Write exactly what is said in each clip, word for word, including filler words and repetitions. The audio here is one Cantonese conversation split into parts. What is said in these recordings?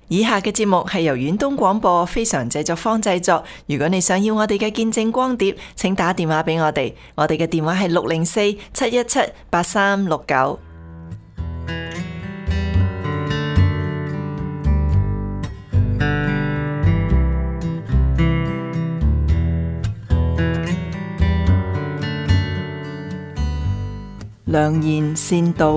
以下嘅節目係由遠東廣播非常製作坊製作。如果你想要我哋嘅見證光碟，請打電話俾我哋。我哋嘅電話係六零四七一七八三六九。良言善道。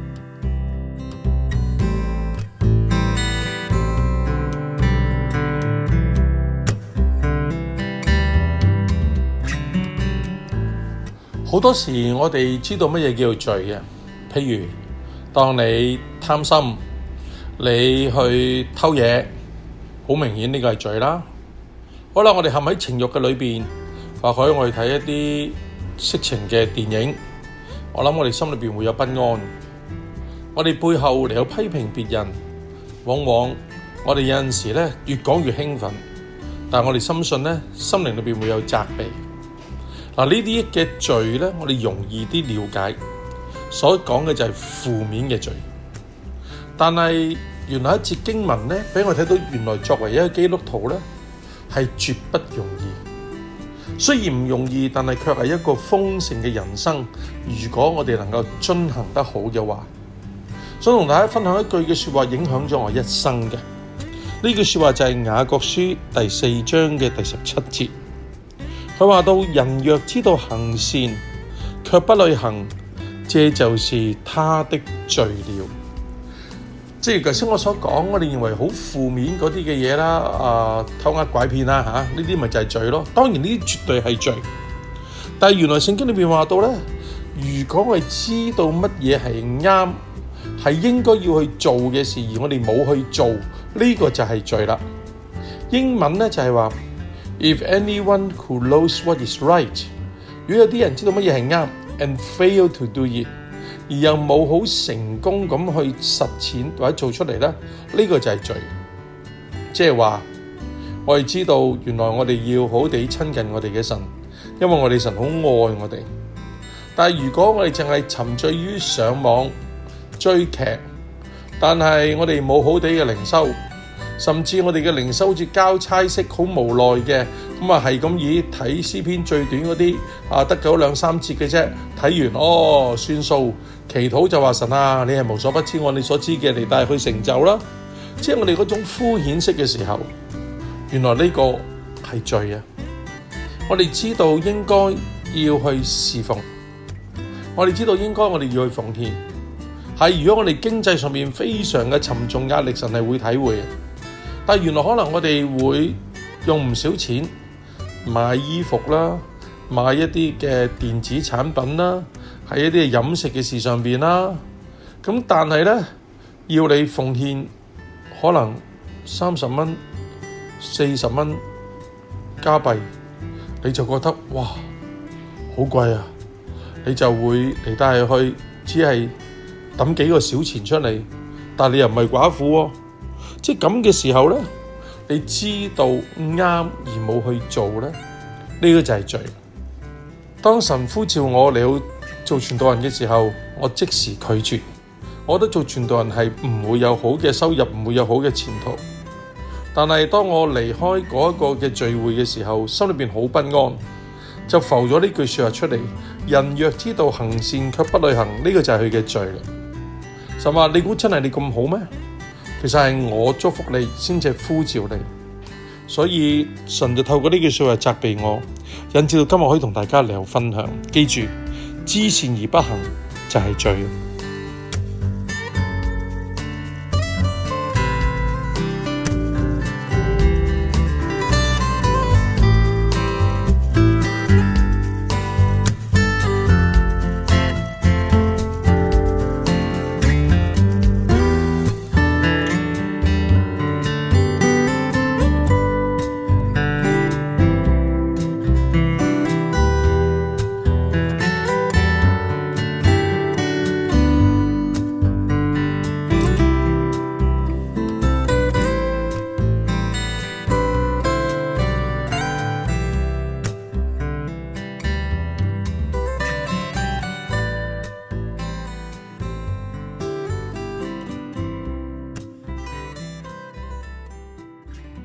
好多時我哋知道乜嘢叫做罪嘅，譬如當你貪心，你去偷嘢，好明顯呢個係罪啦。好啦，我哋陷喺情慾嘅裏邊，或許我哋睇一啲色情嘅電影，我諗我哋心裏邊會有不安。我哋背後嚟有批評別人，往往我哋有陣時咧越講越興奮，但係我哋深信咧心靈裏邊會有責備。嗱，呢啲嘅罪咧，我哋容易啲了解，所講嘅就係負面嘅罪。但係原來一節經文咧，俾我睇到原來作為一個基督徒咧，係絕不容易。雖然唔容易，但係卻係一個豐盛嘅人生。如果我哋能夠遵行得好嘅話，想同大家分享一句嘅說話，影響咗我一生嘅。呢句說話就係雅各書第四章嘅第十七節。佢話到，人若知道行善，卻不履行，這就是他的罪了。即係頭先我所講，我哋認為好負面嗰啲嘅嘢啦，啊偷呃拐騙啦嚇，呢啲咪就係罪咯。當然呢啲絕對係罪，但係原來聖經裏邊話到咧，如果我哋知道乜嘢係啱，係應該要去做嘅事，而我哋冇去做，呢個就係罪啦。英文咧就係話，If anyone who knows what is right， 如果有啲人知道乜嘢係啱 and fail to do it， 而又冇好成功咁去實踐或者做出嚟咧，呢個就係罪。即係話我哋知道原來我哋要好好地親近我哋嘅神，因為我哋神好愛我哋。但係如果我哋淨係沉醉於上網追劇，但係我哋冇好地嘅靈修，甚至我哋嘅靈修好似交差式，好無奈嘅，咁啊係咁以睇詩篇最短嗰啲啊，得嗰兩三節嘅啫，睇完哦算數，祈禱就話神啊，你係無所不知，按你所知嘅嚟帶去成就啦。即係我哋嗰種敷衍式嘅時候，原來呢個係罪啊！我哋知道應該要去侍奉，我哋知道應該我哋要去奉獻，係如果我哋經濟上面非常嘅沉重壓力，神係會體會嘅。但係原來可能我哋會用唔少錢買衣服啦，買一啲嘅電子產品啦，喺一啲飲食嘅事上邊啦。咁但係咧，要你奉獻可能三十蚊、四十蚊加幣，你就覺得哇好貴啊！你就會嚟帶去，只係抌幾個小錢出嚟，但係你又唔係寡婦喎。即係咁嘅時候咧，你知道啱而冇去做咧，呢個就係罪。當神呼召我嚟到做傳道人嘅時候，我即時拒絕。我覺得做傳道人係唔會有好嘅收入，唔會有好嘅前途。但係當我離開嗰一個嘅聚會嘅時候，心裏邊好不安，就浮咗呢句說話出嚟：人若知道行善卻不履行，呢個就係佢嘅罪啦。神話，你估真係你咁好咩？其實係我祝福你，先至呼召你，所以神就透過呢句說話責備我，引致到今日可以同大家嚟分享。記住，知善而不行就係罪。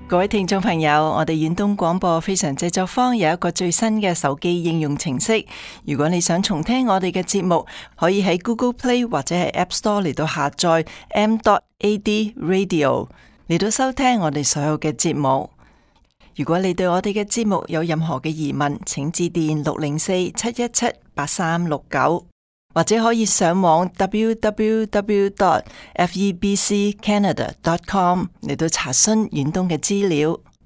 各位聽眾朋友，我哋遠東廣播非常製作坊有一個最新嘅手機應用程式。如果你想重聽我哋嘅節目，可以喺 Google Play 或者係 App Store 嚟到下載 m dot a d radio 嚟到收聽我哋所有嘅節目。如果你對我哋嘅節目有任何嘅疑問，請致電六零四七一七八三六九，或者可以上網 w w w dot f e b c canada dot com 嚟到查詢遠東嘅資料。